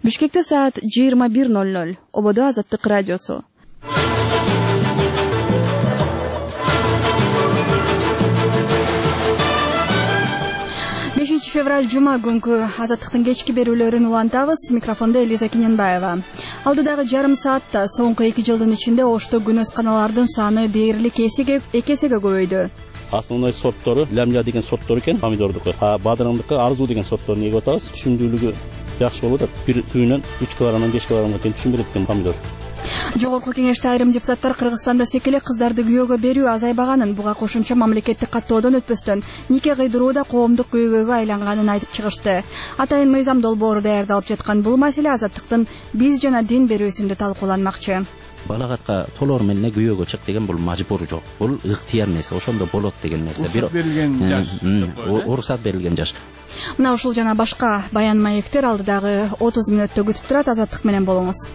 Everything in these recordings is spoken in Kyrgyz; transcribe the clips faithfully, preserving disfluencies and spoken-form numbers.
Бишкекте саат жыйырма бир ноль ноль. Ободо Азаттык радиосу. бешинчи февраль жума күнкү Азаттыктын кечки берүүлөрүн улантабыз. Микрофондо Элиза Киненбаева. Алдыдагы жарым саатта соңку эки жылдын ичинде Ошто күнөсканалардын саны дээрлик эки эсеге көбөйдү. Основной сорттары лямля деген сорттор экен, помидордуку. А бадыраңдыкы арзу деген сортторун эгип атабыз. Түшүндүүлүгү жакшы болуп атат. Бир түйүнөн үч килограммдан беш килограммга чейин түшүндүрөт экен помидор. Жогорку кеңеште айрым депутаттар Кыргызстанда секеле кыздарды күйөөгө берүү азайбаганын, буга кошумча мамлекеттик каттоодон өтпөстөн нике кыйдыруу да коомдук көйгөйгө айланганын айтып чыгышты. Атайын мыйзам долбоору даярдалып жаткан бул маселе Азаттыктын биз жана дин берүүсүндө талкууланмакчы. Балагатка толор менен күйөөгө чык деген бул мажбур жок. Бул ыктыяр нерсе, ошондо болот деген нерсе. Уруксат берилген жаш. Уруксат берилген жаш. Мына ушул жана башка баян маектер алдыдагы отуз мүнөттө күтүп турат. Азаттык менен болуңуз.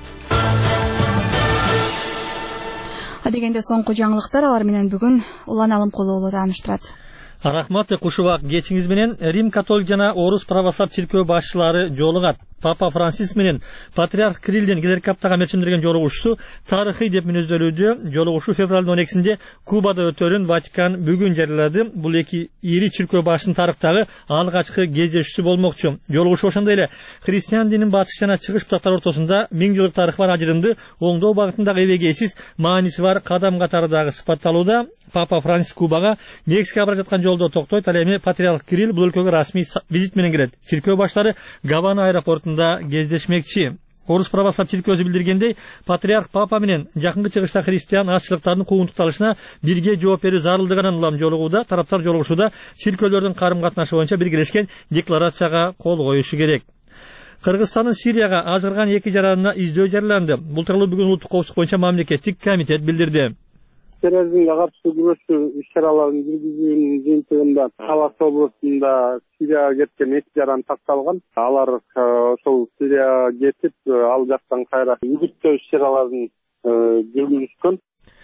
Адегенде соңку жаңылыктар, алар менен бүгүн Улан Алымкулуулу тааныштырат. Рахмат, кушубак кечиңиз менен Рим католик жана Орус православ чиркөө башчылары жолугат. Папа Франциск менен Патриарх Кириллдин келерки аптага мерчимдирген жолугушуусу тарыхый деп мүнөздөлүүдө. Жолугушуу февралдын он экисинде Кубада өтөрүн Ватикан бүгүн жарыялады. Бул эки ири чиркөө башчынын тарыхтагы алгачкы кездешүүсү болмокчу. Жолугушуу ошондой эле христиан динин батыш жана чыгыш бутактары ортосунда миң жылдык тарыхы бар ажырымды оңдоо багытындагы эбегейсиз мааниси бар кадам катары дагы сыпатталууда. Папа Франциск Кубага Мексикага бара жаткан жолдо токтойт. Ал эми Патриарх Кирилл бул өлкөгө расмий визит менен кирет. Чиркөө баштары Гавана аэропортунда кездешмекчи. Орус православ чиркөөсү билдиргендей, Патриарх Папа менен жакынкы чыгышта христиан азчылыктардын куугунтукталышына бирге жооп берүү зарылдыгынан улам жолугууда. Тараптар жолугушууда чиркөөлөрдүн карым-катнашы боюнча биргелешкен декларацияга кол коюшу керек. Кыргызстандын Сирияга азырган эки жаранына издөө жарыяланды. Бул тууралуу бүгүн улуттук коопсуздук боюнча мамлекеттик комитет билдирди. Терроризмге каршы күрөшүү иш-чараларын жүргүзүүнүн жыйынтыгында Талас областында Сирияга кеткен эки жаран такталган. Алар ошол Сирияга кетип, ал жактан кайра үгүттөө иш-чараларын жүргүзүшкөн.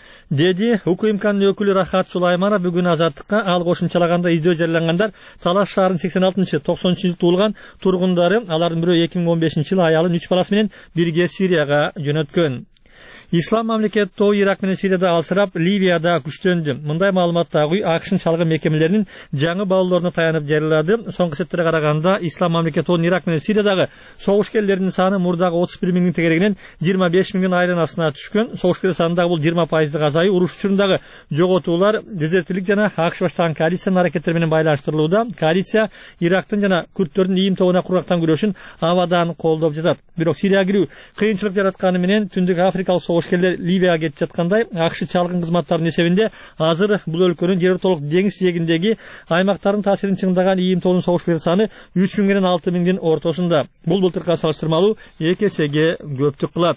Деди УКМКнын өкүлү Рахат Сулайманов бүгүн Азаттыкка. Ал кошумчалаганда издөө жарыялангандар Талас шаарынын сексен алтынчы токсонунчу жылы туулган тургундары. Алардын бирөө эки миң он бешинчи жылы аялын үч баласы менен бирге Сирияга жөнөткөн. Ислам мамлекети тоо Ирак менен Сирияда алсырап, Ливияда күчтөндү. Мындай маалыматтагы АКШнын чалгы мекемелеринин жаңы баалооруна таянып жарыялады. Соңку эсептерге караганда, Ислам мамлекети тоо Ирак менен Сириядагы согушкерлердин саны мурдагы отуз бир миңдин тегерегинен жыйырма беш миңдин айранасына түшкөн. Согушкерлер санындагы бул жыйырма пайыздык азайуу уруш учурундагы жоготуулар дезертирлик жана АКШ баштаган коалициянын аракеттери менен байланыштырылууда. Коалиция Ирактын жана күрттөрдүн ийим тобуна кургактан күрөшүн абадан колдоп жатат. Бирок Сирияга кирүү кыйынчылык жаратканы менен түндүк Африкалык согушкерлер Ливияга кетип жаткандай, АКШ чалгын кызматтарынын эсебинде азыр бул өлкөнүн жер ортолук деңиз жээгиндеги аймактардын таасирин чыңдаган ийим тобунун согушкерлер саны үч миңден алты миңдин ортосунда. Бул былтыркыга салыштырмалуу эки эсеге көптүк кылат.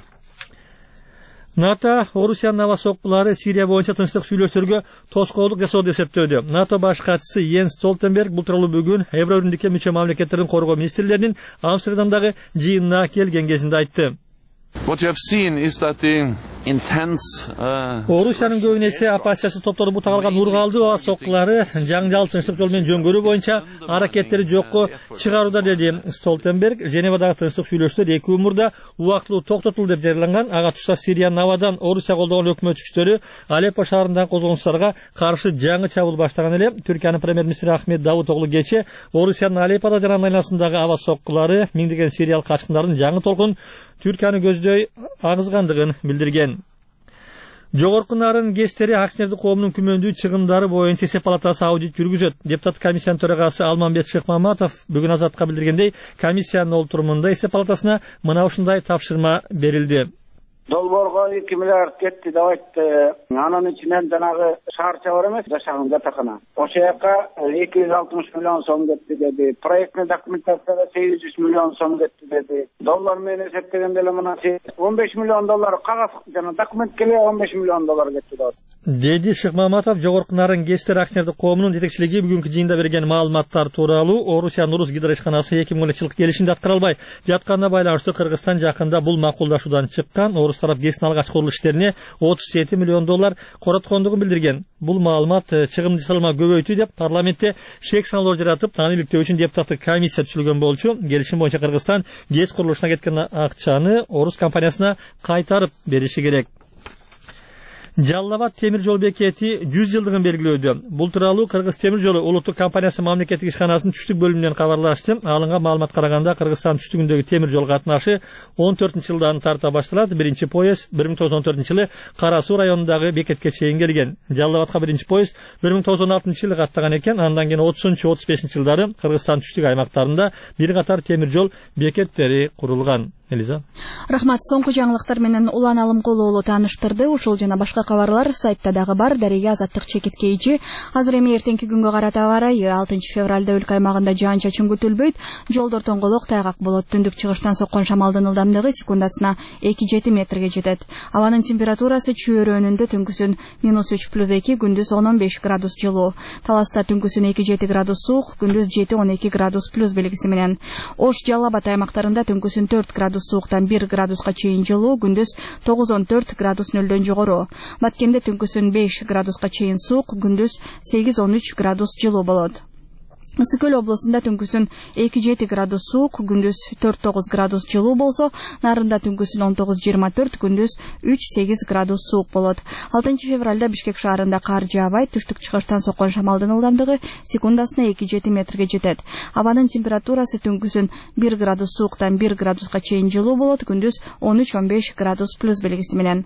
НАТО Орусиянын аба соккулары Сирия боюнча тынчтык сүйлөшүүлөргө тоскоолдук жасоодо эсептөөдө. НАТО баш катчысы Йенс Столтенберг бул тууралуу бүгүн Еврорүндүккө мүчө мамлекеттердин коргоо министрлеринин Амстердамдагы жыйынына келген кезинде айтты. What you have seen is that the intense Орусиянын көбүнесе оппозициясы топтору бутагалган ургалдуу аба соккулары жаңжал тынчтык жол менен жөнгөрүү боюнча аракеттери жокко чыгарууда, деди Столтенберг. Женевадагы тынчтык сүйлөшүүлөр эки күн мурда убактылуу токтотулду деп жарыяланган. Ага тушта Сириянын абадан Орусия колдогон өкмөт күчтөрү Алеппо шаарындагы козголоңчуларга каршы жаңы чабуул баштаган эле. Түркиянын премьер-министри Ахмет Давутоглу кечээ Орусиянын Алепподо жана айланасындагы аба соккулары миңдеген сириялык качкындардын жаңы толкун Түркияны көздөй агызгандыгын билдирген. Жогорку нарын кестери акционерди коомдун күмөндүү чыгымдары боюнча эсеп палатасы аудит жүргүзөт. Депутат комиссиянын төрагасы Алмамбет Шыкмаматов бүгүн Азаттыкка билдиргендей, комиссиянын олтурумунда эсеп палатасына мына ушундай тапшырма берилди. Долбоорго эки миллиард кетти деп айтты. Анын ичинен жанагы шаарча бар эмес, жашаган жатакана. Ошол жака эки жүз алтымыш миллион сом кетти деди. Проектный документацияга сегиз жүз миллион сом кетти деди. Доллар менен эсептегенде эле мына он беш миллион доллар кагаз жана документ келе он беш миллион доллар кетти деп. Деди Шыкмаматов жогорку нарын кестер акционердик коомунун жетекчилиги бүгүнкү жыйында берген маалыматтар тууралуу Орусиянын Урус гидро ишканасы эки миң он үчүнчү жылкы келишимди аткара албай жатканына байланыштуу Кыргызстан жакында бул макулдашуудан чыккан. Орус Орус тарап ГЭСтин алгач курулуш иштерине отуз жети миллион доллар короткондугун билдирген. Бул маалымат чыгым салма көбөйтүү деп парламентте шек салуулар жаратып, аны иликтөө үчүн депутаттык комиссия түзүлгөн болчу. Келишим боюнча Кыргызстан ГЭС курулушуна кеткен акчаны Орус компаниясына кайтарып бериши керек. Жалал Абад темир жол бекети жүз жылдыгын белгилөөдө. Бул тууралуу Кыргыз темир жолу улуттук компаниясы мамлекеттик ишканасынын түштүк бөлүмүнөн кабарлашты. Алынган маалымат караганда Кыргызстан түштүгүндөгү темир жол катнашы он төртүнчү жылдан тарта башталат. Биринчи поезд бир миң тогуз жүз он төртүнчү жылы Кара Суу районундагы бекетке чейин келген. Жалал Абадка биринчи поезд бир миң тогуз жүз он алтынчы жылы каттаган экен. Андан кийин отузунчу отуз бешинчи жылдары Кыргызстан түштүк аймактарында бир катар темир жол бекеттери курулган. Элиза. Рахмат, соңку жаңылыктар менен Улан Алымкулуу тааныштырды. Ушул жана башка кабарлар сайтта дагы бар. Дарега Азаттык чекиткейчи. Азыр эми эртеңки күнгө карата аба ырайы алтынчы февралда өлкө аймагында жаан-чачын күтүлбөйт. Жолдор тоңголок, тайгак болот. Түндүк чыгыштан соккон шамалдын ылдамдыгы секундасына эки жети метрге жетет. Абанын температурасы чөйрөнүндө түнкүсүн минус үч плюс эки, күндүз он он беш градус жылуу. Таласта түнкүсүн эки жети градус суук, күндүз жети он эки градус плюс белгиси менен. Ош, Жалал Абад аймактарында түнкүсүн төрт градус сууктан бир градуска чейин жылуу, күндүз тогуз он төрт градус нөлдөн жогору. Баткенде түнкүсүн беш градуска чейин суук, күндүз сегиз он үч градус жылуу болот. Ысык-Көл облусунда түнкүсүн эки жети градус суук, күндүз төрт тогуз градус жылуу болсо, Нарында түнкүсүн он тогуз жыйырма төрт, күндүз үч сегиз градус суук болот. алтынчы февралда Бишкек шаарында кар жаабайт, түштүк чыгыштан соккон шамалдын ылдамдыгы секундасына эки жети метрге жетет. Абанын температурасы түнкүсүн бир градус сууктан бир градуска чейин жылуу болот, күндүз он үч он беш градус плюс белгиси менен.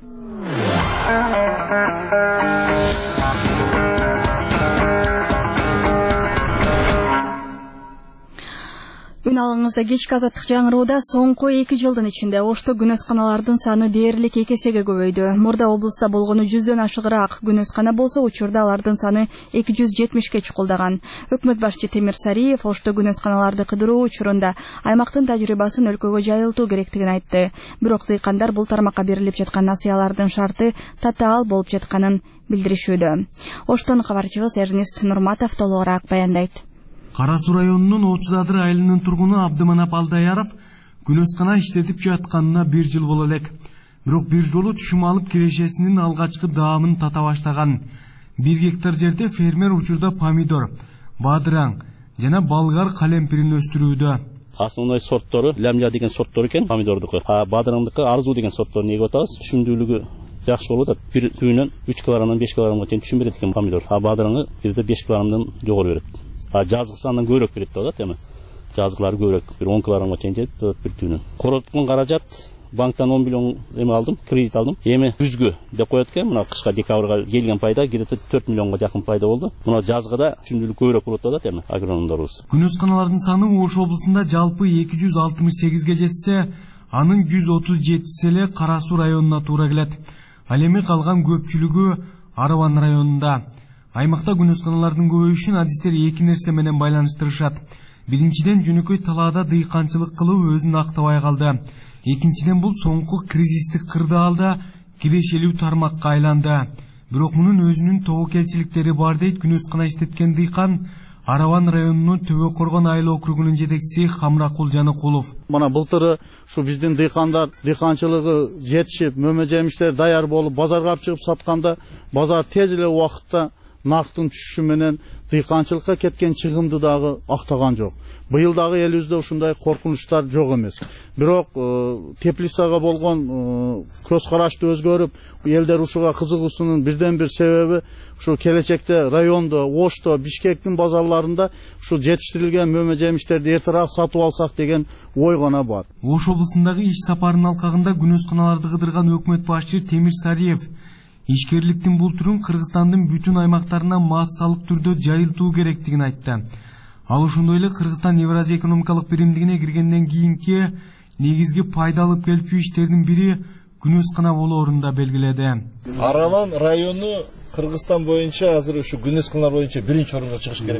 Үн алыңызда кечки азаттык жаңырууда соңку эки жылдын ичинде Ошто күнөсканалардын саны дээрлик эки эсеге көбөйдү. Мурда облуста болгону жүздөн ашыгыраак күнөскана болсо, учурда алардын саны эки жүз жетимишке чукулдаган. Өкмөт башчы Темир Сариев Ошто күнөсканаларды кыдыруу учурунда аймактын тажрыйбасын өлкөгө жайылтуу керектигин айтты. Бирок дыйкандар бул тармакка берилип жаткан насыялардын шарты татаал болуп жатканын билдиришүүдө. Оштон кабарчыбыз Эрнест Нурматов толугураак баяндайт. Кара Суу районунун отуз адыр айылынын тургуну Абдыманап Алдаяров күнөскана иштетип жатканына бир жыл боло элек. Бирок бир жолу түшүм алып кирешесинин алгачкы даамын тата баштаган. бир гектар жерде фермер учурда помидор, бадыраң жана болгар калемпирин өстүрүүдө. Основной сорттары Лямля деген сорттор экен, помидордуку. А бадыраңдыкы Арзу деген сорттор неге атабыз? Түшүмдүүлүгү жакшы болуп атат. Бир түйүнөн үч килограммдан беш килограммга чейин түшүм берет экен помидор. А бадыраңы бирде беш килограммдан жогору берет. А жазгы сандан көбүрөөк берет да, эми. Жазгылары көбүрөөк, бир он килограммга чейин жетет бир түйүнөн. Короткон каражат банктан он миллион эми алдым, кредит алдым. Эми күзгү деп коет экен, мына кышка декабрга келген пайда где-то төрт миллионго жакын пайда болду. Мына жазгыда түшүмдүүлүк көбүрөөк болуп атат эми агрономдорубуз. Күнөсканалардын саны Ош облусунда жалпы эки жүз алтымыш сегизге жетсе, анын жүз отуз жетиси эле Кара Суу районуна туура келет. Ал эми калган көпчүлүгү Арван районунда. Аймакта күнөсканалардын көбөйүшүн адистер эки нерсе менен байланыштырышат. Биринчиден жөнөкөй талаада дыйканчылык кылуу өзүн актабай калды. Экинчиден бул соңку кризистик кырдаалда кирешелүү тармакка айланды. Бирок мунун өзүнүн тобокелчиликтери бар дейт күнөскана иштеткен дыйкан Арван районунун Төбө Коргон айыл округунун жетекчиси Хамракул Жаныкулов. Мана былтыры ушу биздин дыйкандар дыйканчылыгы жетишип, мөмө жемиштер даяр болуп, базарга алып чыгып сатканда, базар тез эле убакытта нарктын түшүшү менен дыйканчылыкка кеткен чыгымды дагы актаган жок. Быйыл дагы элибизде ушундай коркунучтар жок эмес. Бирок Теплицага болгон көз карашты өзгөрүп, элдер ушуга кызыгуусунун бирден бир себеби ушу келечекте райондо, Ошто, Бишкектин базарларында ушул жетиштирилген мөмө жемиштерди эртерээк сатып алсак деген ой гана бар. Ош облусундагы иш сапарынын алкагында күнөсканаларды кыдырган өкмөт башчы Темир Сариев ишкерликтин бул түрүн Кыргызстандын бүтүн аймактарына массалык түрдө жайылтуу керектигин айтты. Ал ошондой эле Кыргызстан Евразия экономикалык биримдигине киргенден кийинки негизги пайда алып келчү иштердин бири күнөскана болоорун да белгиледи. Арван району Кыргызстан боюнча азыр ушу күнөсканалар боюнча биринчи орунга чыгыш керек.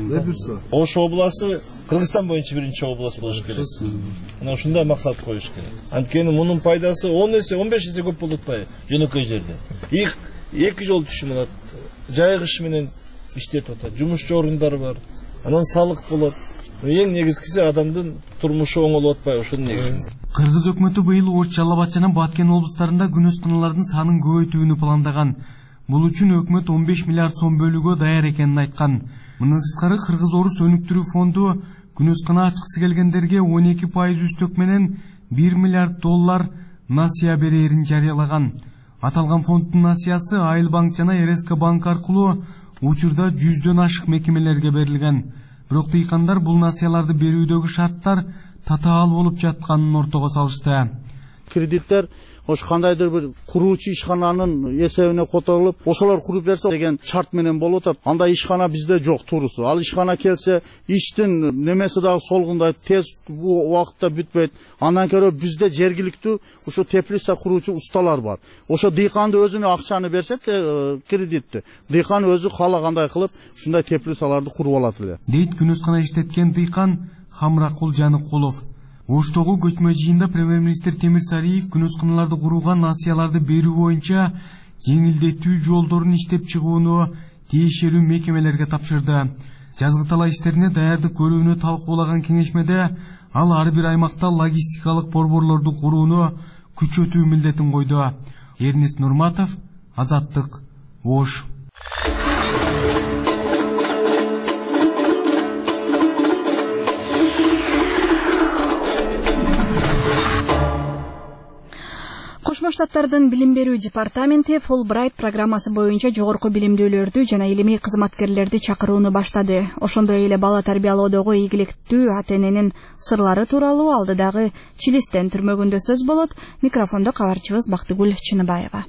Ош областы Кыргызстан боюнча биринчи область болуш керек. Мына ушундай максат коюш керек. Анткени мунун пайдасы он эсе, он беш эсе көп болуп атпайбы жөнөкөй жерде. Их эки жол түшүм алат. Жайгыш менен иштетип атат. Жумушчу орундары бар. Анан салык болот. Эң негизгиси адамдын турмушу оңолуп атпайбы ошонун негизинде. Кыргыз өкмөтү быйыл Ош, Жалал Абад жана Баткен облустарында күнөс кыналардын санын көбөйтүүнү пландаган. Бул үчүн өкмөт он беш миллиард сом бөлүүгө даяр экенин айткан. Мындан сырткары Кыргыз Орус өнүктүрүү фонду күнөс кына ачкысы келгендерге он эки пайыз үстөк менен бир миллиард доллар насыя берерин жарыялаган. Аталган фонддун насыясы Айыл банк жана эр эс ка банк аркылуу учурда жүздөн ашык мекемелерге берилген. Бирок дыйкандар бул насыяларды берүүдөгү шарттар татаал болуп жатканын ортого салышты. Кредиттер ош кандайдыр бир куруучу ишкананын эсебине которулуп, ошолор куруп берсе деген шарт менен болуп атат. Андай ишкана бизде жок туурусу. Ал ишкана келсе, иштин немеси дагы солгундай тез убакытта бүтпөйт. Андан көрө бизде жергиликтүү ушу теплица куруучу усталар бар. Ошо дыйканды өзүнө акчаны берсе, кредитти, дыйкан өзү каалагандай кылып, ушундай теплицаларды куруп алат эле. Дейт күнөскана иштеткен дыйкан Хамракул Жаныкулов. Оштогу көчмө жыйында премьер-министр Темир Сариев күнөсканаларды курууга насыяларды берүү боюнча жеңилдетүү жолдорун иштеп чыгууну тиешелүү мекемелерге тапшырды. Жазгы талаа иштерине даярдык көрүүнү талкуулаган кеңешмеде ал ар бир аймакта логистикалык борборлорду курууну күчөтүү милдетин койду. Эрнест Нурматов, Азаттык, Ош. Кошмо Штаттардын билим берүү департаменти Fulbright программасы боюнча жогорку билимдүүлөрдү жана илимий кызматкерлерди чакырууну баштады. Ошондой эле бала тарбиялоодогу ийгиликтүү ата-эненин сырлары тууралуу алдыдагы Чилистен түрмөгүндө сөз болот. Микрофондо кабарчыбыз Бактыгүл Чыныбаева.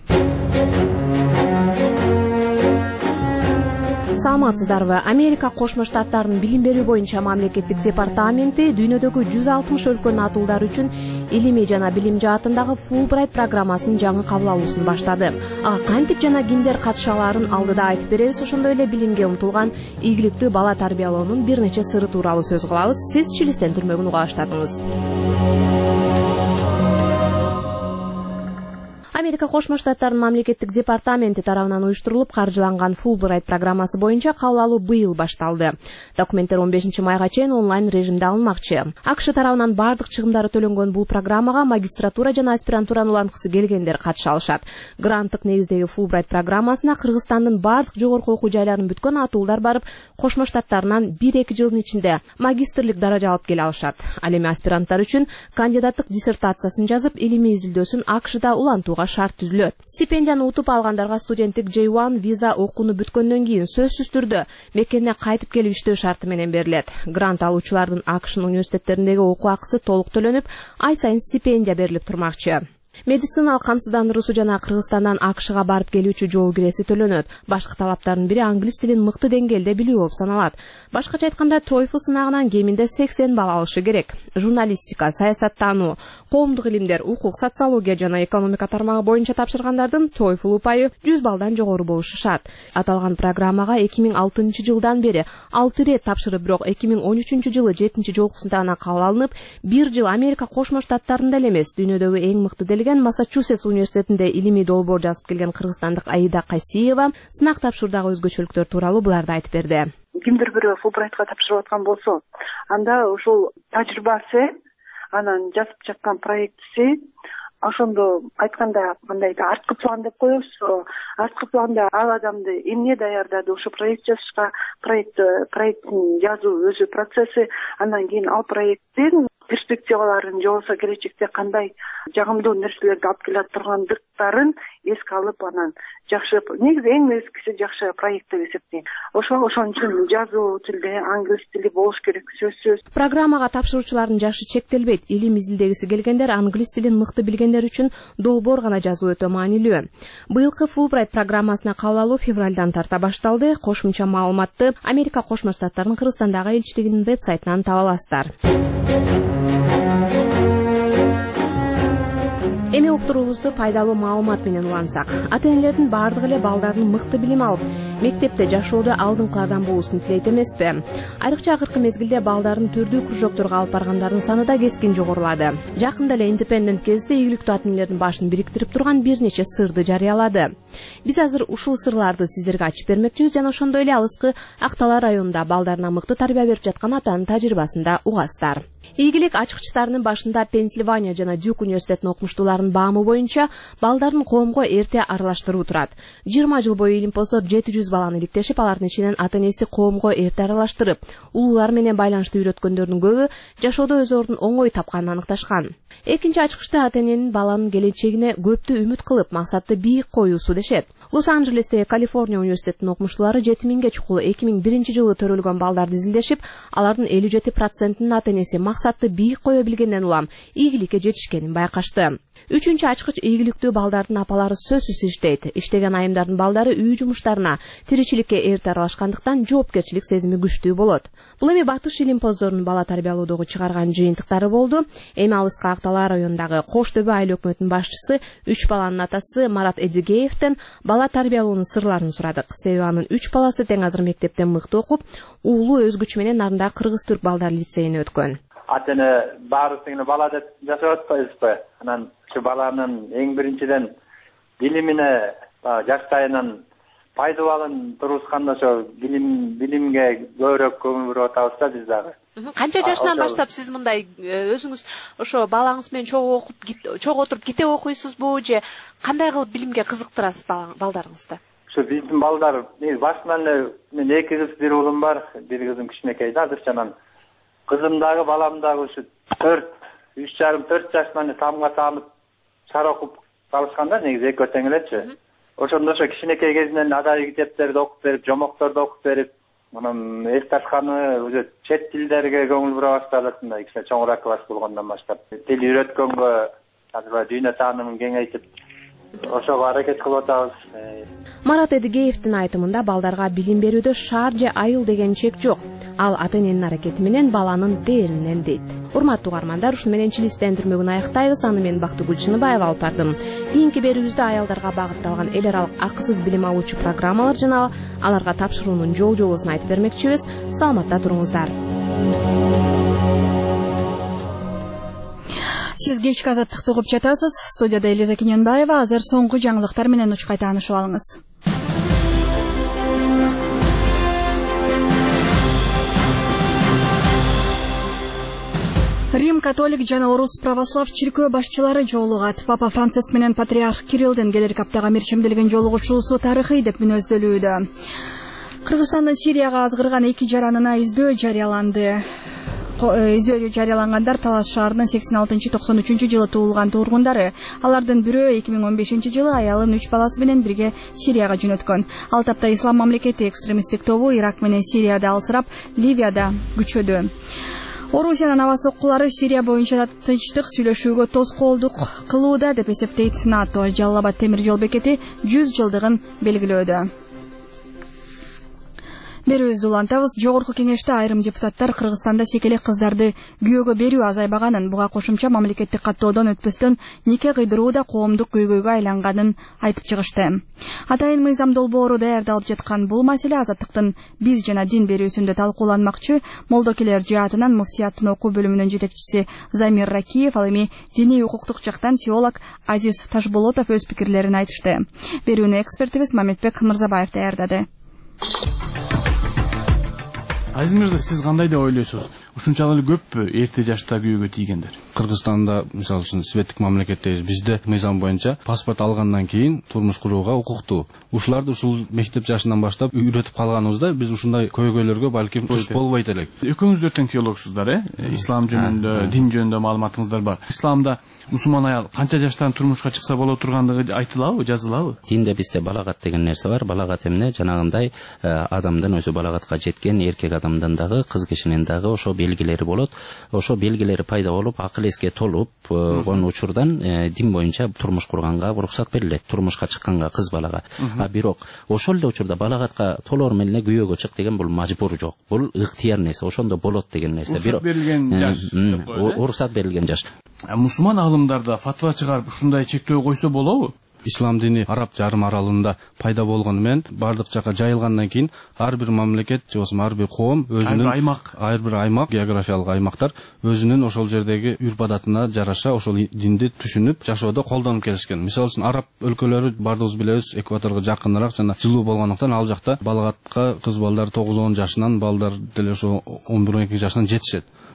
Саламатсыздарбы? Америка Кошмо Штаттарынын билим берүү боюнча мамлекеттик департаменти дүйнөдөгү жүз алтымыш өлкөнүн атуулдары үчүн илимий жана билим жаатындагы Fulbright программасынын жаңы кабыл алуусун баштады. Ага кантип жана кимдер катыша аларын алдыда айтып беребиз. Ошондой эле билимге умтулган ийгиликтүү бала тарбиялоонун бир нече сыры тууралуу сөз кылабыз. Сиз Чилистен түрмөгүн уга баштадыңыз. Америка Кошмо Штаттарынын мамлекеттик департаменти тарабынан уюштурулуп каржыланган Fulbright программасы боюнча кабыл алуу быйыл башталды. Документтер он бешинчи майга чейин онлайн режимде алынмакчы. АКШ тарабынан бардык чыгымдары төлөнгөн бул программага магистратура жана аспирантуранын уланткысы келгендер катыша алышат. Гранттык негиздеги Fulbright программасына Кыргызстандын бардык жогорку окуу жайларын бүткөн атуулдар барып, Кошмо Штаттарынан бир-эки жылдын ичинде магистрлик даража алып келе алышат. Ал эми аспиранттар үчүн кандидаттык диссертациясын жазып, илимий изилдөөсүн АКШда улантууга шарт түзүлөт. Стипендияны утуп алгандарга студенттик джей один виза окууну бүткөндөн кийин сөзсүз түрдө мекенине кайтып келип иштөө шарты менен берилет. Грант алуучулардын АКШнын университеттериндеги окуу акысы толук төлөнүп, ай сайын стипендия берилип турмакчы. Медициналык камсыздандыруусу жана Кыргызстандан АКШга барып келүүчү жол киреси төлөнөт. Башкы талаптардын бири англис тилин мыкты деңгээлде билүү болуп саналат. Башкача айтканда, TOEFL сынагынан кеминде сексен балл алышы керек. Журналистика, саясаттануу, коомдук илимдер, укук, социология жана экономика тармагы боюнча тапшыргандардын TOEFL упайы жүз баллдан жогору болушу шарт. Аталган программага эки миң алтынчы жылдан бери алты рет тапшырып, бирок эки миң он үчүнчү жылы жетинчи жолкусунда гана кабыл алынып, бир жыл Америка Кошмо Штаттарында эле эмес, дүйнөдөгү эң мыкты Массачусетс университетинде илимий долбоор жазып келген кыргызстандык Аида Кайсиева сынак тапшыруудагы өзгөчөлүктөр тууралуу буларды айтып берди. Кимдир бирөө Fulbrightка тапшырып аткан болсо, анда ушул тажрыйбасы, анан жазып жаткан проектиси, ошондо айтканда кандай да арткы план деп коебуз. Арткы планда ал адамды эмне даярдады ушу проект жазышка, проект проекттин жазуу өзү процесси, андан кийин ал проекттин перспективаларын, же болбосо келечекте кандай жагымдуу нерселерди алып келе тургандыктарын эске алып, анан жакшы, негизи эң негизгиси жакшы проект деп эсептейм. Ошо ошон үчүн жазуу тилде, англис тили болуш керек, сөзсүз. Программага тапшыруучулардын жашы чектелбейт. Илим изилдегиси келгендер англис тилин мыкты билгендер үчүн долбоор гана жазуу өтө маанилүү. Быйылкы Fulbright программасына кабыл алуу февралдан тарта башталды. Кошумча маалыматты Америка Кошмо Штаттарынын Кыргызстандагы элчилигинин веб-сайтынан таба аласыздар. Эми уктуруубузду пайдалуу маалымат менен улантсак, ата-энелердин бардыгы эле балдарын мыкты билим алып, мектепте жашоодо алдыңкылардан болуусун тилейт эмеспи? Айрыкча акыркы мезгилде балдарын түрдүү кружокторго алып баргандардын саны да кескин жогорулады. Жакында эле Independent гезити ийгиликтүү ата-энелердин башын бириктирип турган бир нече сырды жарыялады. Биз азыр ушул сырларды сиздерге ачып бермекчибиз жана ошондой эле алыскы Актала районунда балдарына мыкты тарбия берип жаткан атанын тажрыйбасын да угасыздар. Ийгилик ачкычтарынын башында Пенсильвания жана Дюк университетинин окумуштууларынын баамы боюнча балдарын коомго эрте аралаштыруу турат. жыйырма жыл бою илимпоздор жети жүз баланы иликтешип, алардын ичинен ата-энеси коомго эрте аралаштырып, улуулар менен байланышты үйрөткөндөрдүн көбү жашоодо өз ордун оңой тапканын аныкташкан. Экинчи ачкычта ата-эненин баланын келечегине көптү үмүт кылып, максатты бийик коюусу дешет. Лос-Анджелестеги Калифорния университетинин окумуштуулары жети миңге чукул эки миң биринчи жылы төрөлгөн балдарды изилдешип, алардын элүү жети процентинин ата-энеси максатты бийик кое билгенден улам ийгиликке жетишкенин байкашты. Үчүнчү ачкыч ийгиликтүү балдардын апалары сөзсүз иштейт. Иштеген айымдардын балдары үй жумуштарына, тиричиликке эрте аралашкандыктан жоопкерчилик сезими күчтүү болот. Бул эми Батыш илимпоздорунун бала тарбиялоодогу чыгарган жыйынтыктары болду. Эми алыска Актала районундагы Кош Төбө айыл өкмөтүнүн башчысы, үч баланын атасы Марат Эдигеевден бала тарбиялоонун сырларын сурадык. Себеби анын үч баласы тең азыр мектептен мыкты окуп, уулу өз күчү менен нарында кыргыз-түрк балдар лицейине өткөн. Ата-эне баарысына бала деп жашап атпайбызбы? Анан şu balanın en birinciden bilimine жаштайынан пайдаланып турушканда ошо билим билимге көбүрөөк көңүл буруп атабыз да биз дагы. Канча жаштан баштап сиз мындай өзүңүз ошо балаңыз менен чогуу окуп чогуу отуруп китеп окуйсузбу же кандай кылып билимге кызыктырасыз балдарыңызды? Şu биздин балдар башынан эле мен эки кыз бир уулум бар, бир кызым кичинекей да азырча. Анан кызым дагы балам дагы ушу төрт үч жарым төрт жаштан эле тамга таанып шар окуп калышканда негизи экөө тең элечи. Ошондо ошо кичинекей кезинен адабий китептерди окуп берип, жомокторду окуп берип, анан эс ташканы өзү чет тилдерге көңүл бура баштадык. Мындай кичине чоңураак класс болгондон баштап тил үйрөткөнгө азыр дүйнө таанымын кеңейтип ошого аракет кылып атабыз. Марат Эдигеевдин айтымында балдарга билим берүүдө шаар же айыл деген чек жок. Ал ата-эненин аракети менен баланын дээринен дейт. Урматтуу угармандар, ушуну менен чилистендирмөгүн аяктайбыз. Аны мен Бактыгүл Чыныбаева алып бардым. Кийинки берүүбүздө аялдарга багытталган эл аралык акысыз билим алуучу программалар жана аларга тапшыруунун жол жобосун айтып бермекчибиз. Саламатта туруңуздар. Сиз кечки азаттыкты угуп жатасыз. Студияда Элиза Кененбаева. Азыр соңку жаңылыктар менен учкай таанышып алыңыз. Рим католик жана орус православ чиркөө башчылары жолугат. Папа Франциск менен патриарх Кириллдин келер аптага мерчемделген жолугушуусу тарыхый деп мүнөздөлүүдө. Кыргызстандын Сирияга азгырган эки жаранына издөө жарыяланды. Издөө жарыялангандар Талас шаарынын сексен алтынчы токсон үчүнчү жылы туулган тургундары. Алардын бирөө эки миң он бешинчи жылы аялын үч баласы менен бирге Сирияга жөнөткөн. Ал тапта Ислам мамлекети экстремисттик тобу Ирак менен Сирияда алсырап, Ливияда күчөдү. Орусиянын аба соккулары Сирия боюнча тынчтык сүйлөшүүгө тоскоолдук кылууда деп эсептейт НАТО. Жалал Абад темир жол бекети жүз жылдыгын белгилөөдө. Берүүбүздү улантабыз. Жогорку кеңеште айрым депутаттар Кыргызстанда секелек кыздарды күйөөгө берүү азайбаганын, буга кошумча мамлекеттик каттоодон өтпөстөн нике кыйдыруу да коомдук көйгөйгө айланганын айтып чыгышты. Атайын мыйзам долбоору даярдалып жаткан бул маселе Азаттыктын биз жана дин берүүсүндө талкууланмакчы. Молдокелер жаатынан муфтияттын окуу бөлүмүнүн жетекчиси Замир Ракиев, ал эми диний укуктук жактан теолог Азиз Ташболотов өз пикирлерин айтышты. Берүүнү экспертибиз Мамедбек Мырзабаев даярдады. Азиз Мырза, сиз кандай деп ойлойсуз? Ушунчалык эле көппү эрте жашта күйөөгө тийгендер? Кыргызстанда, мисалы үчүн, светтик мамлекеттебиз. Бизде мыйзам боюнча паспорт алгандан кийин турмуш курууга укуктуу. Ушуларды ушул мектеп жашынан баштап үйрөтүп калганыбызда биз ушундай көйгөйлөргө балким туш болбойт элек. Экөөңүздөр тең теологсуздар, э? Ислам жөнүндө, дин жөнүндө маалыматыңыздар бар. Исламда мусулман аял канча жаштан турмушка чыкса боло тургандыгы айтылабы, жазылабы? Динде бизде балагат деген нерсе бар. Балагат эмне? Жанагындай адамдын өзү балагатка жеткен эркек адамдан дагы, кыз кишинин дагы ошо белгилери болот. Ошо белгилери пайда болуп, акыл эске толуп, кон учурдан дин боюнча турмуш курганга уруксат берилет. Турмушка чыкканга кыз балага. А бирок ошол эле учурда балагатка толор менен күйөөгө чык деген бул мажбур жок. Бул ыктыяр нерсе, ошондо болот деген нерсе. Уруксат берилген жаш. Уруксат берилген жаш. Мусулман аалымдарда фатва чыгарып ушундай чектөө койсо болобу? Ислам дини араб жарым аралында пайда болгону менен бардык жака жайылгандан кийин ар бир мамлекет же болбосо ар бир коом өзүнүн аймак, ар бир аймак, географиялык аймактар өзүнүн ошол жердеги үрп адатына жараша ошол динди түшүнүп жашоодо колдонуп келишкен. Мисалы үчүн араб өлкөлөрү бардыгыбыз билебиз, экваторго жакыныраак жана жылуу болгондуктан ал жакта балагатка кыз балдар тогуз он жашынан, балдар деле ошо он бир он эки жашынан жетишет.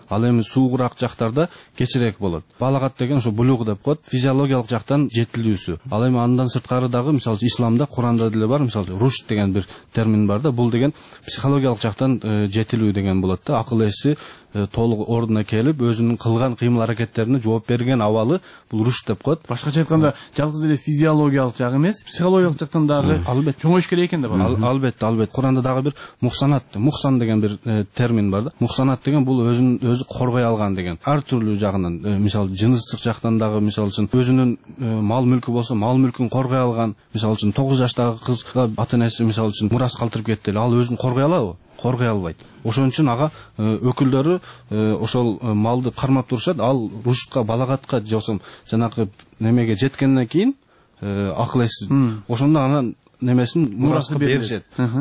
Ал эми суугураак жактарда кечирээк болот. Балагат деген ошо булуг деп коет, физиологиялык жактан жетилүүсү. Ал эми андан сырткары дагы мисалы исламда, Куранда деле бар, мисалы рушд деген бир термин бар да, бул деген психологиялык жактан жетилүү деген болот да. Акыл эси толук ордуна келип, өзүнүн кылган кыймыл аракеттерине жооп берген абалы бул руш деп коет. Башкача айтканда, жалгыз эле физиологиялык жагы эмес, психологиялык жактан дагы чоңоюш керек экен да бала. Албетте, албетте. Куранда дагы бир мухсанат, мухсан деген бир термин бар да. Мухсанат деген бул өзүн өзү коргой алган деген. Ар түрлүү жагынан, мисалы жыныстык жактан дагы, мисалы үчүн өзүнүн мал мүлкү болсо, мал мүлкүн коргой алган, мисалы үчүн тогуз жаштагы кызга ата-энеси мисалы үчүн мурас калтырып кетти эле, ал өзүн коргой алабы? Коргой албайт. Ошон үчүн ага өкүлдөрү ошол малды кармап турушат. Ал руштка, балагатка жосом жанагы немеге жеткенден кийин акыл эси ошондо анан немесин мураска беришет.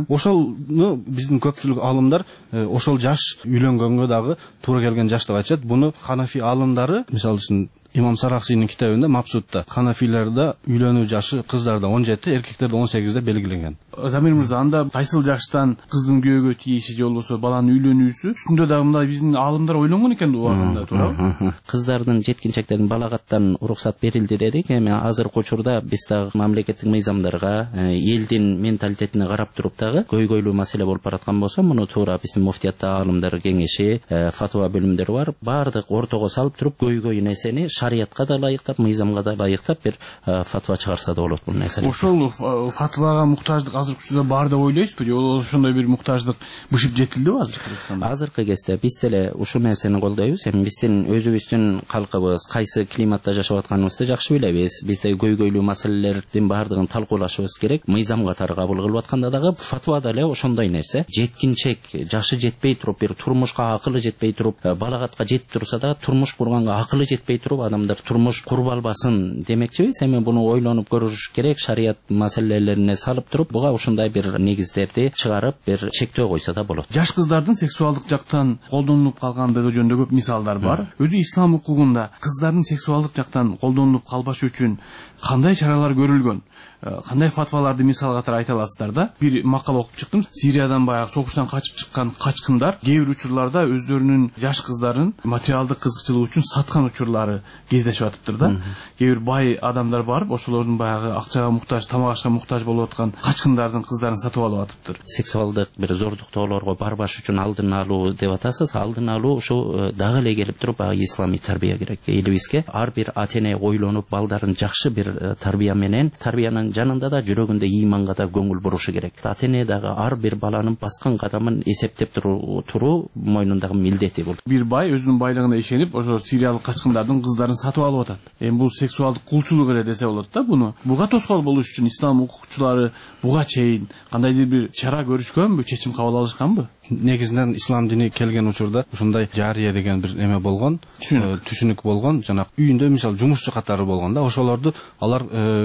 Ошолну биздин көпчүлүк алымдар ошол жаш үйлөнгөнгө дагы туура келген жаш деп айтышат. Буну Ханафи алымдары, мисалы үчүн Имам Сарахсинин китебинде Мабсутта Ханафилерде үйлөнүү жашы кыздарда он жети, эркектерде он сегизде белгиленген. Замир мырза, анда кайсыл жаштан кыздын күйөөгө тийиши же болбосо баланын үйлөнүүсү үстүндө дагы мындай биздин алымдар ойлонгон экен убагында, туурабы? Кыздардын жеткинчектердин балагаттан уруксат берилди дедик. Эми азыркы учурда биз дагы мамлекеттик мыйзамдарга, элдин менталитетине карап туруп дагы көйгөйлүү маселе болуп бараткан болсо, муну туура биздин муфтиятта алымдар кеңеши, фатва бөлүмдөрү бар, баардык ортого салып туруп көйгөй нерсени шариятка да ылайыктап, мыйзамга да ылайыктап бир фатва чыгарса да болот бул нерсе. Ошол фатвага муктаждык азыркы учурда бар деп ойлойсузбу же ошондой бир муктаждык бышып жетилдиби азыр Кыргызстанда? Азыркы кезде биз деле ушул нерсени колдойбуз. Эми биздин өзүбүздүн калкыбыз, кайсы климатта жашап атканыбызды жакшы билебиз. Бизде көйгөйлүү маселелердин баардыгын талкуулашыбыз керек. Мыйзам катары кабыл кылып атканда дагы фатва деле ошондой нерсе. Жеткинчек, жашы жетпей туруп, бир турмушка акылы жетпей туруп, балагатка жетип турса дагы турмуш курганга акылы жетпей туруп, адамдар турмуш куруп албасын демекчибиз. Эми буну ойлонуп көрүш керек, шарият маселелерине салып туруп, буга ушундай бир негиздерди чыгарып, бир чектөө койсо да болот. Жаш кыздардын сексуалдык жактан колдонулуп калгандыгы жөнүндө көп мисалдар бар. Өзү ислам укугунда кыздардын сексуалдык жактан колдонулуп калбашы үчүн кандай чаралар көрүлгөн? Кандай фатваларды мисал катары айта аласыздар да? Бир макала окуп чыктым. Сириядан баягы согуштан качып чыккан качкындар кээ бир учурларда өздөрүнүн жаш кыздарын материалдык кызыкчылык үчүн саткан учурлары кездешип атыптыр да. Кээ бир бай адамдар барып, ошолордун баягы акчага муктаж, тамак ашка муктаж болуп аткан качкындардын кыздарын сатып алып атыптыр. Сексуалдык бир зордуктоолорго барбаш үчүн алдын алуу деп атасыз. Алдын алуу ушу дагы эле келип туруп, исламий тарбия керек. Элибизге ар бир ата-эне ойлонуп, балдарын жакшы бир тарбия менен, тарбиянын жанында да жүрөгүндө иманга да көңүл бурушу керек. Ата-эне дагы ар бир баланын баскан кадамын эсептеп туруу туруу мойнундагы милдети бул. Бир бай өзүнүн байлыгына ишенип, ошо сириялык качкындардын кыздарын сатып алып атат. Эми бул сексуалдык кулчулук эле десе болот да буну. Буга тоскоол болуш үчүн ислам укукчулары буга чейин кандайдыр бир чара көрүшкөнбү, чечим кабыл алышканбы? Негизинен ислам дини келген учурда ушундай жария деген бир эме болгон, түшүнүк болгон, жана үйүндө мисалы жумушчу катары болгон да, ошолорду алар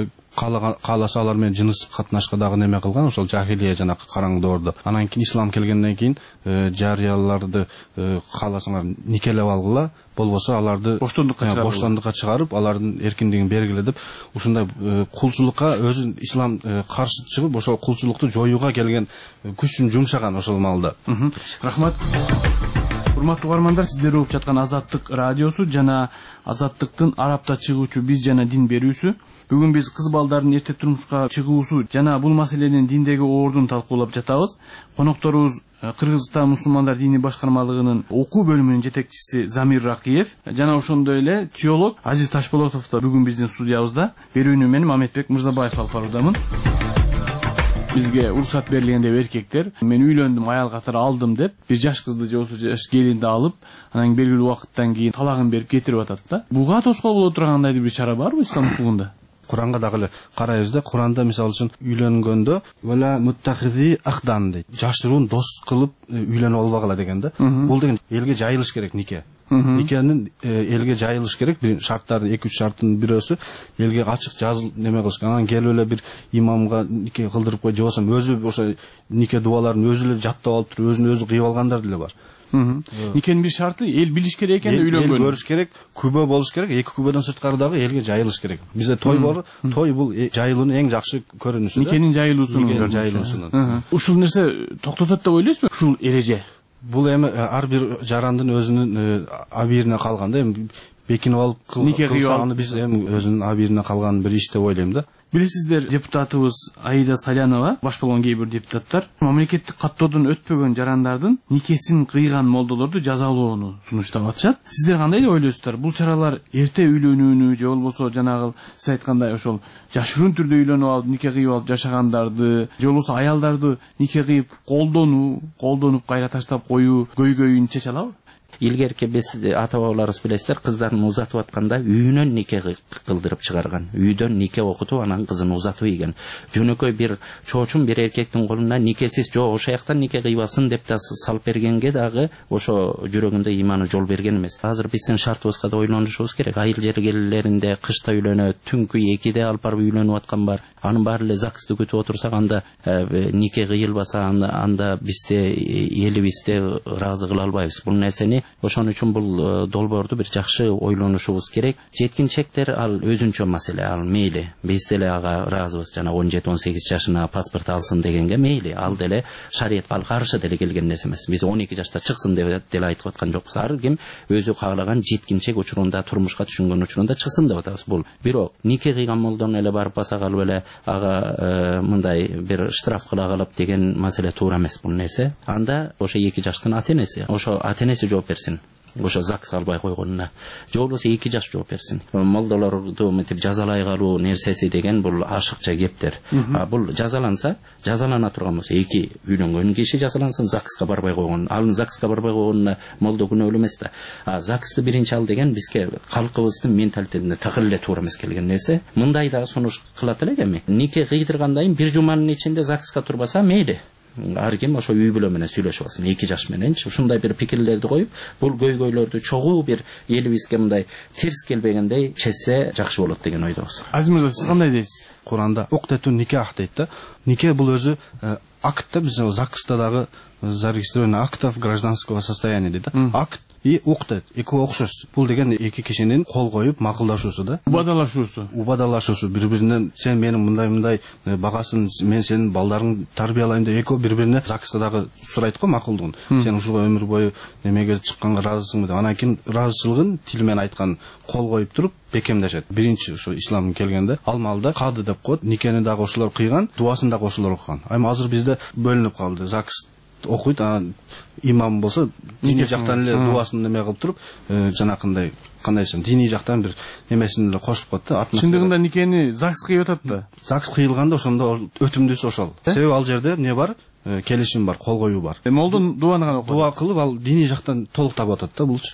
кааласа алар менен жыныстык катнашка дагы неме кылган, ошол жахилия жанакы караңгы доордо. Анан кийин ислам келгенден кийин жарияларды кааласаңар никелеп алгыла, болбосо аларды боштондукка чыгарып, алардын эркиндигин бергиле деп ушундай кулчулукка өзү ислам каршы чыгып, ошол кулчулукту жоюуга келген күчүн жумшаган ошол маалда. Рахмат. Урматтуу угармандар, сиздер угуп жаткан Азаттык радиосу жана Азаттыктын арапта чыгуучу биз жана дин берүүсү. Бүгүн биз кыз балдардын эрте турмушка чыгуусу жана бул маселенин диндеги ордун талкуулап жатабыз. Конокторубуз Кыргызстан мусулмандар дини башкармалыгынын окуу бөлүмүнүн жетекчиси Замир Ракиев жана ошондой эле теолог Азиз Ташболотов да бүгүн биздин студиябызда. Берүүнү мен Мамедбек Мырзабаев алып баруудамын. Бизге уруксат берилген деп эркектер, мен үйлөндүм, аял катары алдым деп, бир жаш кызды же болсо жаш келинди алып, анан белгилүү убакыттан кийин талагын берип кетирип атат да. Буга тоскоол боло тургандай бир чара барбы ислам укугунда? Куранга дагы эле карайбыз да, Куранда мисалы үчүн үйлөнгөндө вала муттахизи ахдан дейт. Жашыруун дос кылып үйлөнүп албагыла деген да. Бул деген элге жайылыш керек нике. Никенин элге жайылыш керек. Бир шарттардын эки үч шарттын бирөөсү элге ачык жазыл неме кылыш. Анан келип эле бир имамга нике кылдырып кой, же болбосо өзү ошо нике дубаларын өзү эле жаттап алып туруп, өзүн өзү кыйып алгандар деле бар. Никенин бир шарты эл билиш керек экен да үйлөнгөн. Эл көрүш керек, күбө болуш керек, эки күбөдөн сырткары дагы элге жайылыш керек. Бизде той бар, той бул жайылуунун эң жакшы көрүнүшү да. Никенин жайылуусунун. Жайылуусунун. Ушул нерсе токтотот деп ойлойсузбу? Ушул эреже бул эми ар бир жарандын өзүнүн абийирине калган да, эми бекинип алып кылсаганы биз эми өзүнүн абийирине калган бир иш деп ойлойм да. Билесиздер, депутатыбыз Аида Салянова, баш болгон кээ бир депутаттар мамлекеттик каттоодон өтпөгөн жарандардын никесин кыйган молдолорду жазалоону сунуштап атышат. Сиздер кандай деп ойлойсуздар? Бул чаралар эрте үйлөнүүнү же болбосо жанагы сиз айткандай ошол жашыруун түрдө үйлөнүп алып, нике кыйып алып жашагандарды, же болбосо аялдарды нике кыйып колдонуу, колдонуп кайра таштап коюу көйгөйүн чече алабы? Илгерки биз ата бабаларыбыз билесиздер, кыздарын узатып атканда үйүнөн нике кылдырып чыгарган. Үйдөн нике окутуп, анан кызын узатып ийген. Жөнөкөй бир чоочун бир эркектин колуна никесиз жок, ошо жактан нике кыйбасын деп да салып бергенге дагы ошо жүрөгүндө иманы жол берген эмес. Азыр биздин шартыбызга да ойлонушубуз керек. Айыл жергелеринде кышта үйлөнөт, түнкү экиде алып барып үйлөнүп аткан бар. Анын баары эле ЗАГСты күтүп отурсак, анда нике кыйылбаса, анда бизде элибизде ыраазы кыла албайбыз. Бул нерсени ошон үчүн бул долбоорду бир жакшы ойлонушубуз керек. Жеткинчектер ал өзүнчө маселе, ал мейли. Биз деле ага ыраазыбыз, жана он жети он сегиз жашына паспорт алсын дегенге мейли. Ал деле шариятка ал каршы деле келген нерсе эмес. Биз он эки жашта чыксын деп деле айтып аткан жокпуз. Ар ким өзү каалаган жеткинчек учурунда, турмушка түшүнгөн учурунда чыксын деп атабыз. Бул бирок нике кыйган молдон эле барып баса калып эле ага мындай бир штраф кыла калып деген маселе туура эмес бул нерсе. Анда ошо эки жаштын ата энеси, ошо ата энеси жооп берсин. Ошо ЗАГС албай койгонуна. Же болбосо эки жаш жооп берсин. Молдолорду мынтип жазалай калуу нерсеси деген бул ашыкча кептер. А бул жазаланса, жазалана турган болсо эки үйлөнгөн киши жазалансын, ЗАГСка барбай койгон. Ал ЗАГСка барбай койгонуна молдо күнөөлүү эмес да. А ЗАГСты биринчи ал деген бизге калкыбыздын менталитетине такыр эле туура эмес келген нерсе. Мындай да сунуш кылат элек эми. Нике кыйдыргандан бир жуманын ичинде ЗАГСка турбаса мейли. Ар ким ошо үй бүлө менен сүйлөшүп алсын, эки жаш мененчи. Ушундай бир пикирлерди коюп, бул көйгөйлөрдү чогуу бир элибизге мындай терс келбегендей чечсе жакшы болот деген ойдобуз. Азиз мырза, сиз кандай дейсиз? Куранда уктету никах дейт да. Нике бул өзү акт да, биз ЗАГСта дагы зарегистрирован актов гражданского состояния дейт да. Акт и уктет экөө окшош. Бул деген эки кишинин кол коюп макулдашуусу да. Убадалашуусу. Убадалашуусу, бири-биринен сен менин мындай-мындай багасын, мен сенин балдарың тарбиялайм деп экөө бири-бирине ЗАГСта дагы сурайт го макулдугун. Сен ушуга өмүр бою немеге чыкканга ыраазысыңбы деп. Анан кийин ыраазычылыгын тил менен айткан кол коюп туруп бекемдешет. Биринчи ошо ислам келгенде ал маалда кады деп коет. Никени дагы ошолор кыйган, дуасын дагы ошолор окуган. Эми азыр бизде бөлүнүп калды. ЗАГС окуйт, анан имам болсо диний жактан эле дуасын неме кылып туруп, жанакындай кандай десем, диний жактан бир немесин эле кошуп коет да. Чындыгында никени ЗАГС кыйып атат да. ЗАГС кыйылганда ошондо өтүмдүүсү ошол. Себеби ал жерде не бар? Келишим бар, кол коюу бар. Эми олдун дуаны гана окуйт. Дуа кылып ал диний жактан толук табып атат да булчу.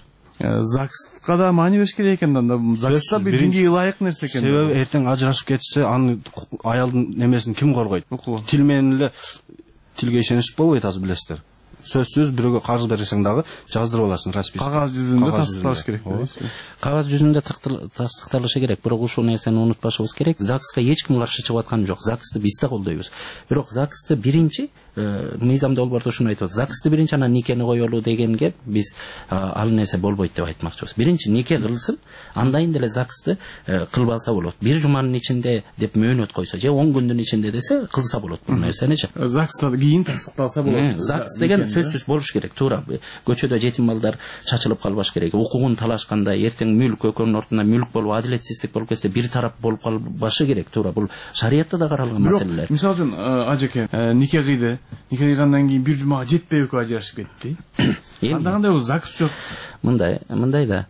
ЗАГСка да маани бериш керек экен да. ЗАГСта бир деңгейге ылайык нерсе экен. Себеби эртең ажырашып кетсе, аны аялдын немесин ким коргойт? Тил менен эле тилге ишениш болбойт, азыр билесиздер. Сөзсүз бирөөгө карыз берсең дагы жаздырып аласың расписка. Кагаз жүзүндө тастыкталыш керек дейсизби? Кагаз жүзүндө тастыкталышы керек, бирок ушул нерсени унутпашыбыз керек. ЗАГСка эч ким каршы чыгып аткан жок. ЗАГСты биз да колдойбуз. Бирок ЗАГСты биринчи мыйзам долбоордо ушуну айтып атат. ЗАГСты биринчи, анан никени коелу дегенге биз ал нерсе болбойт деп айтмакчыбыз. Биринчи нике кылсын, андан деле ЗАГСты кылбаса болот. Бир жуманын ичинде деп мөөнөт койсо, же он күндүн ичинде десе кылса болот бул нерсеничи. ЗАГСта кийин тастыкталса болот. ЗАГС деген сөзсүз болуш керек, туура. Көчөдө жетим балдар чачылып калбаш керек. Укугун талашканда эртең мүлк экөөнүн ортунда мүлк болуп, адилетсиздик болуп кетсе бир тарап болуп калбашы керек, туура. Бул шариятта да каралган маселелер. Мисалы үчүн, ажеке, нике кыйды, нике кыйгандан кийин бир жумага жетпей экөө ажырашып кетти. Анда кандай бул ЗАГС жок? Мындай, мындай да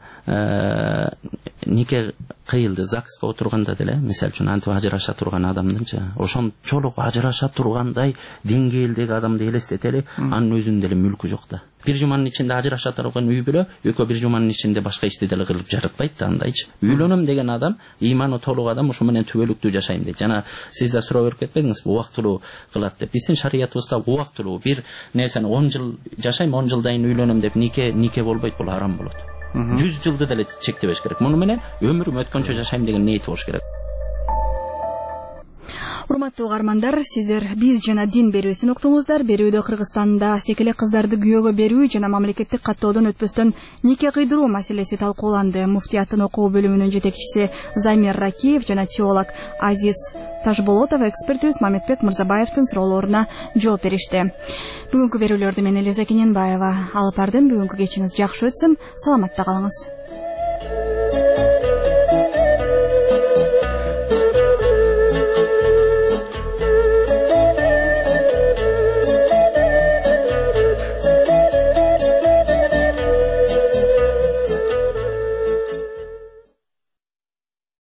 нике кыйылды, ЗАГСка отурганда деле, мисалы үчүн антип ажыраша турган адамдынча, ошончолук ажыраша тургандай деңгээлдеги адамды элестетели, анын өзүнүн деле мүлкү жок да. Бир жуманын ичинде ажыраша турган үй бүлө, экөө бир жуманын ичинде башка ишти деле кылып жаратпайт да андайчы. Үйлөнөм деген адам, иманы толук адам ошо менен түбөлүктүү жашайм дейт. Жана сиз да суроо берип кетпедиңизби, убактылуу кылат деп. Биздин шариятыбызда убактылуу бир нерсени он жыл жашайм, он жылдан кийин үйлөнөм деп нике нике болбойт, бул арам болот. жүз жылды деле чектебеш керек. Муну менен өмүрүм өткөнчө жашайм деген ниети болуш керек. Урматтуу угармандар, сиздер биз жана дин берүүсүн уктуңуздар. Берүүдө Кыргызстанда секеле кыздарды күйөөгө берүү жана мамлекеттик каттоодон өтпөстөн нике кыйдыруу маселеси талкууланды. Муфтияттын окуу бөлүмүнүн жетекчиси Замир Ракиев жана теолог Азиз Тажболотов экспертибиз Мамедбек Мырзабаевдин суроолоруна жооп беришти. Бүгүнкү берүүлөрдү мен Элиза Кененбаева алып бардым. Бүгүнкү кечиңиз жакшы өтсүн. Саламатта калыңыз.